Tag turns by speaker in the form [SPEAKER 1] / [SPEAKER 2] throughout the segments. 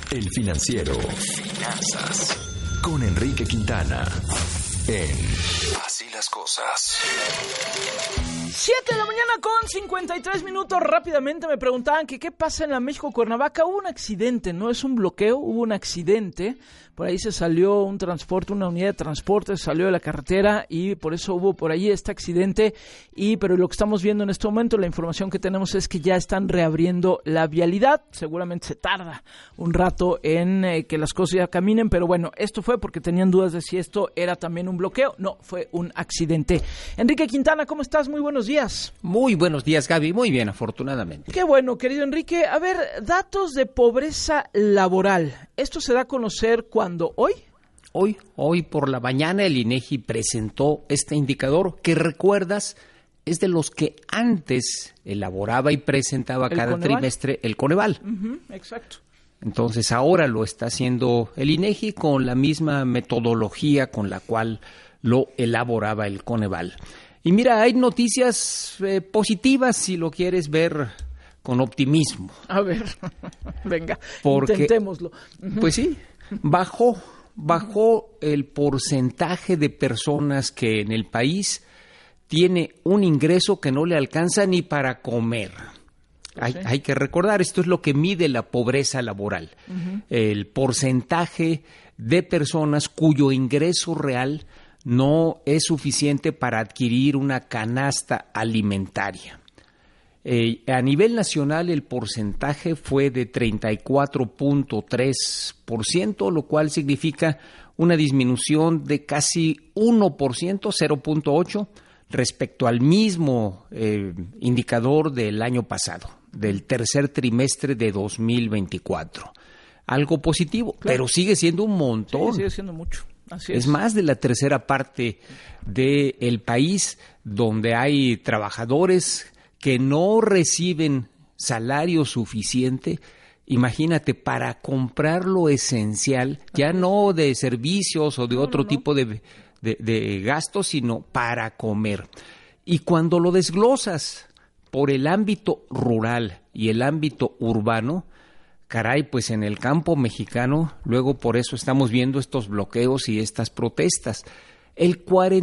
[SPEAKER 1] El Financiero. Finanzas. Con Enrique Quintana. En Así las Cosas.
[SPEAKER 2] 7 de la mañana con 53 minutos. Rápidamente me preguntaban que qué pasa en la México-Cuernavaca. Hubo un accidente, no es un bloqueo, hubo un accidente. Por ahí se salió un transporte, una unidad de transporte, se salió de la carretera y por eso hubo por ahí este accidente. Pero lo que estamos viendo en este momento, la información que tenemos es que ya están reabriendo la vialidad. Seguramente se tarda un rato en que las cosas ya caminen, pero bueno, esto fue porque tenían dudas de si esto era también un bloqueo. No, fue un accidente. Enrique Quintana, ¿cómo estás? Muy buenos días.
[SPEAKER 3] Muy buenos días, Gaby. Muy bien, afortunadamente.
[SPEAKER 2] Qué bueno, querido Enrique. A ver, datos de pobreza laboral. ¿Esto se da a conocer cuándo? ¿Hoy?
[SPEAKER 3] Hoy por la mañana el INEGI presentó este indicador que, recuerdas, es de los que antes elaboraba y presentaba cada trimestre el Coneval.
[SPEAKER 2] Exacto.
[SPEAKER 3] Entonces ahora lo está haciendo el INEGI con la misma metodología con la cual lo elaboraba el Coneval. Y mira, hay noticias positivas si lo quieres ver con optimismo.
[SPEAKER 2] A ver, venga,
[SPEAKER 3] intentémoslo. Pues sí, bajó el porcentaje de personas que en el país tiene un ingreso que no le alcanza ni para comer. Hay que recordar, esto es lo que mide la pobreza laboral. El porcentaje de personas cuyo ingreso real no es suficiente para adquirir una canasta alimentaria. A nivel nacional el porcentaje fue de 34.3%, lo cual significa una disminución de casi 1%, 0.8%, respecto al mismo indicador del año pasado, del tercer trimestre de 2024. Algo positivo, claro, pero sigue siendo un montón.
[SPEAKER 2] Sí, sigue siendo mucho. Así es.
[SPEAKER 3] Es más de la tercera parte del país donde hay trabajadores que no reciben salario suficiente. Imagínate, para comprar lo esencial, ya no de servicios o de otro tipo de gastos, sino para comer. Y cuando lo desglosas por el ámbito rural y el ámbito urbano, caray, pues en el campo mexicano, luego por eso estamos viendo estos bloqueos y estas protestas. El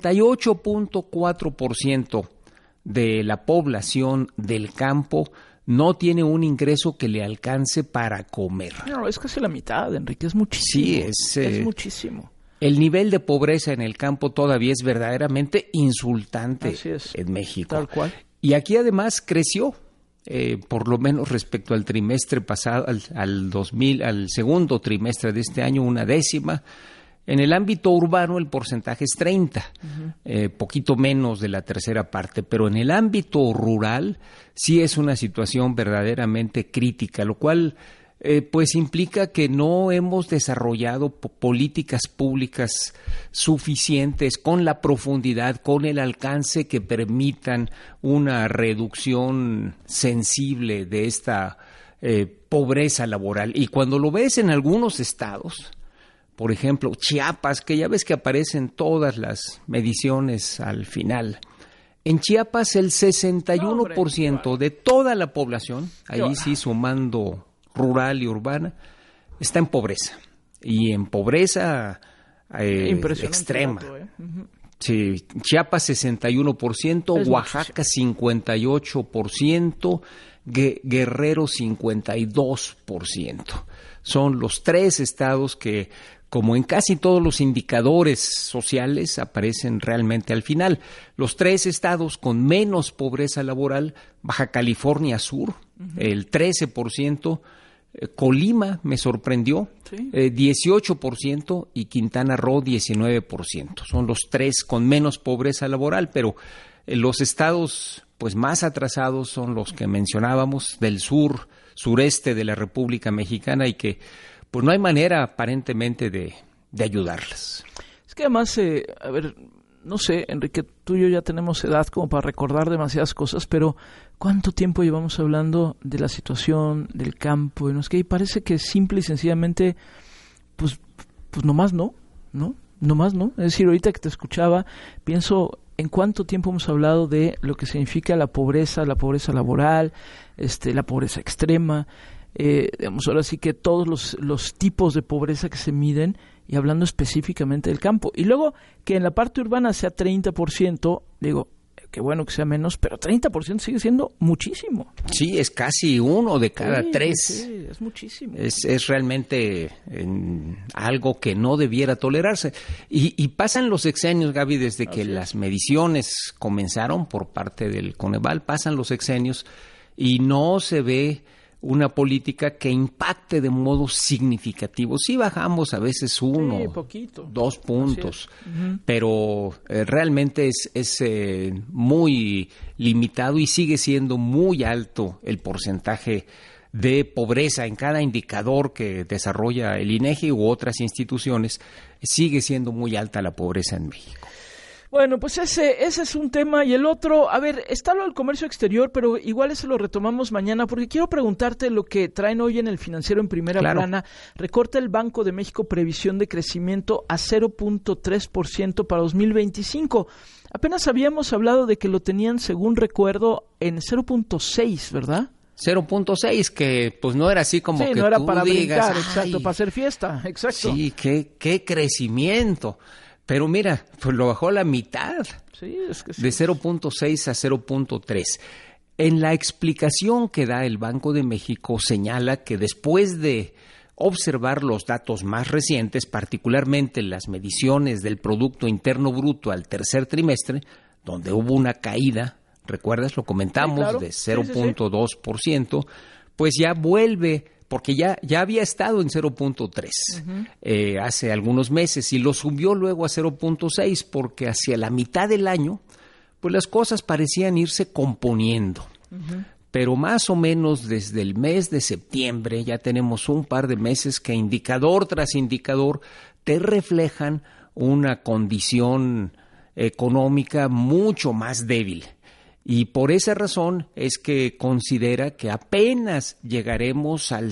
[SPEAKER 3] 48.4% de la población del campo no tiene un ingreso que le alcance para comer.
[SPEAKER 2] No, es casi la mitad, Enrique, es muchísimo.
[SPEAKER 3] Sí,
[SPEAKER 2] es muchísimo.
[SPEAKER 3] El nivel de pobreza en el campo todavía es verdaderamente insultante en México.
[SPEAKER 2] Tal cual.
[SPEAKER 3] Y aquí además creció. Por lo menos respecto al trimestre pasado, al segundo trimestre de este año, 1/10. En el ámbito urbano el porcentaje es 30%, poquito menos de la tercera parte, pero en el ámbito rural sí es una situación verdaderamente crítica, lo cual pues implica que no hemos desarrollado políticas públicas suficientes con la profundidad, con el alcance que permitan una reducción sensible de esta pobreza laboral. Y cuando lo ves en algunos estados, por ejemplo, Chiapas, que ya ves que aparecen todas las mediciones al final. En Chiapas el 61% de toda la población, ahí sí sumando rural y urbana, está en pobreza. Y en pobreza extrema. Sí, Chiapas 61%, Oaxaca 58%, Guerrero 52%. Son los tres estados que, como en casi todos los indicadores sociales, aparecen realmente al final. Los tres estados con menos pobreza laboral: Baja California Sur, el 13%, Colima me sorprendió, 18%, y Quintana Roo 19%. Son los tres con menos pobreza laboral, pero los estados pues más atrasados son los que mencionábamos, del sur, sureste de la República Mexicana, y que pues no hay manera aparentemente de ayudarlas.
[SPEAKER 2] Es que además, a ver, no sé, Enrique, tú y yo ya tenemos edad como para recordar demasiadas cosas, pero ¿cuánto tiempo llevamos hablando de la situación del campo? Y parece que simple y sencillamente, pues nomás no. Es decir, ahorita que te escuchaba, pienso en cuánto tiempo hemos hablado de lo que significa la pobreza laboral, la pobreza extrema. digamos, ahora sí que todos los tipos de pobreza que se miden, y hablando específicamente del campo. Y luego que en la parte urbana sea 30%, digo, qué bueno que sea menos, pero 30% sigue siendo muchísimo.
[SPEAKER 3] Sí, es casi 1 de cada 3.
[SPEAKER 2] Sí, es muchísimo.
[SPEAKER 3] Es realmente algo que no debiera tolerarse. Y pasan los sexenios, Gaby, desde que las mediciones comenzaron por parte del Coneval, pasan los sexenios y no se ve una política que impacte de modo significativo. Sí bajamos a veces 1, 2 puntos, pero realmente es muy limitado y sigue siendo muy alto el porcentaje de pobreza en cada indicador que desarrolla el INEGI u otras instituciones. Sigue siendo muy alta la pobreza en México.
[SPEAKER 2] Bueno, pues ese es un tema. Y el otro, a ver, está lo del comercio exterior, pero igual eso lo retomamos mañana, porque quiero preguntarte lo que traen hoy en el Financiero en primera plana. Recorta el Banco de México previsión de crecimiento a 0.3% para 2025. Apenas habíamos hablado de que lo tenían, según recuerdo, en 0.6, ¿verdad?
[SPEAKER 3] 0.6, que pues no era así como que
[SPEAKER 2] no era
[SPEAKER 3] tú
[SPEAKER 2] para
[SPEAKER 3] digas,
[SPEAKER 2] brincar, exacto, para hacer fiesta, exacto.
[SPEAKER 3] Sí, qué crecimiento. Pero mira, pues lo bajó a la mitad,
[SPEAKER 2] sí, es que sí.
[SPEAKER 3] De 0.6 a 0.3. En la explicación que da el Banco de México señala que después de observar los datos más recientes, particularmente las mediciones del Producto Interno Bruto al tercer trimestre, donde hubo una caída, ¿recuerdas? Lo comentamos, sí, claro, de 0.2%, pues ya vuelve, porque ya había estado en 0.3 hace algunos meses y lo subió luego a 0.6 porque hacia la mitad del año pues las cosas parecían irse componiendo. Pero más o menos desde el mes de septiembre ya tenemos un par de meses que indicador tras indicador te reflejan una condición económica mucho más débil. Y por esa razón es que considera que apenas llegaremos al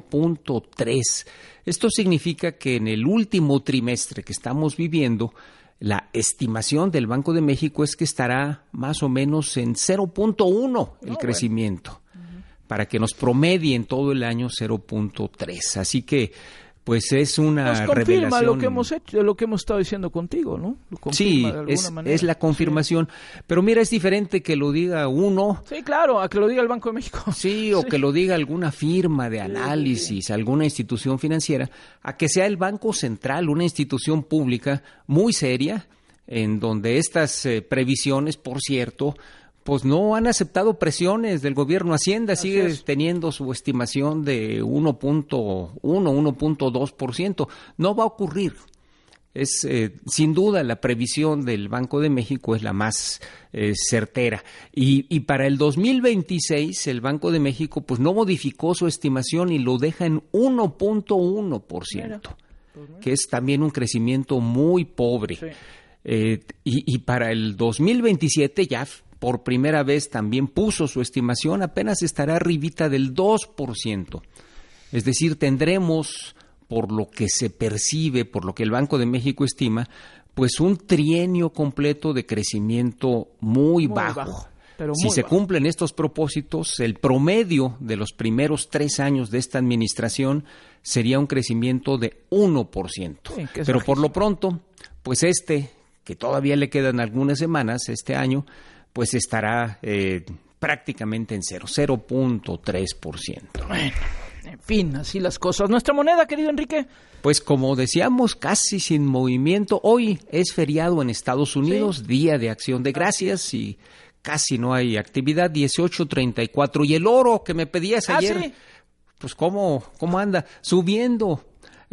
[SPEAKER 3] 0.3. Esto significa que en el último trimestre que estamos viviendo, la estimación del Banco de México es que estará más o menos en 0.1 el crecimiento, para que nos promedie en todo el año 0.3. Así que pues es una revelación.
[SPEAKER 2] Nos confirma lo que hemos hecho, lo que hemos estado diciendo contigo, ¿no? Lo confirma
[SPEAKER 3] sí,
[SPEAKER 2] de alguna manera.
[SPEAKER 3] Es la confirmación. Sí. Pero mira, es diferente que lo diga uno.
[SPEAKER 2] Sí, claro, a que lo diga el Banco de México.
[SPEAKER 3] Sí, o que lo diga alguna firma de análisis, alguna institución financiera, a que sea el Banco Central, una institución pública muy seria, en donde estas previsiones, por cierto, pues no han aceptado presiones del gobierno. Hacienda sigue teniendo su estimación de 1.1, 1.2%. No va a ocurrir. Es sin duda la previsión del Banco de México es la más certera. Y para el 2026 el Banco de México pues no modificó su estimación y lo deja en 1.1%, que es también un crecimiento muy pobre. Sí. Y para el 2027 ya por primera vez también puso su estimación, apenas estará arribita del 2%. Es decir, tendremos, por lo que se percibe, por lo que el Banco de México estima, pues un trienio completo de crecimiento muy bajo. Si se cumplen estos propósitos, el promedio de los primeros 3 años de esta administración sería un crecimiento de 1%. Sí, pero por lo pronto, pues que todavía le quedan algunas semanas, este año, pues estará prácticamente en 0.3%.
[SPEAKER 2] Bueno, en fin, así las cosas. ¿Nuestra moneda, querido Enrique?
[SPEAKER 3] Pues como decíamos, casi sin movimiento. Hoy es feriado en Estados Unidos, Día de Acción de Gracias, y casi no hay actividad, 18.34. Y el oro que me pedías ayer, pues ¿cómo anda? Subiendo.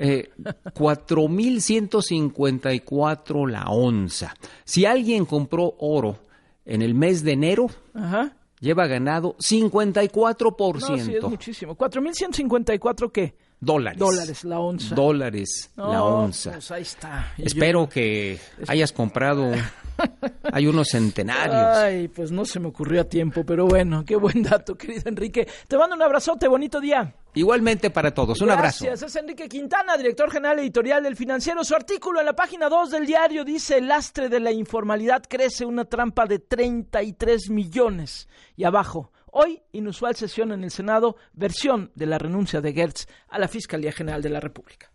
[SPEAKER 3] 4.154 la onza. Si alguien compró oro en el mes de enero, lleva ganado 54%.
[SPEAKER 2] No, sí, es muchísimo. ¿4.154 qué?
[SPEAKER 3] Dólares
[SPEAKER 2] la onza.
[SPEAKER 3] La onza.
[SPEAKER 2] Pues ahí está.
[SPEAKER 3] Espero que hayas comprado. Hay unos centenarios.
[SPEAKER 2] Ay, pues no se me ocurrió a tiempo, pero bueno, qué buen dato, querido Enrique. Te mando un abrazote, bonito día.
[SPEAKER 3] Igualmente para todos, un abrazo.
[SPEAKER 2] Gracias, es Enrique Quintana, director general editorial del Financiero. Su artículo en la página 2 del diario dice: el lastre de la informalidad crece, una trampa de 33 millones. Y abajo, Hoy, inusual sesión en el Senado, versión de la renuncia de Gertz a la Fiscalía General de la República.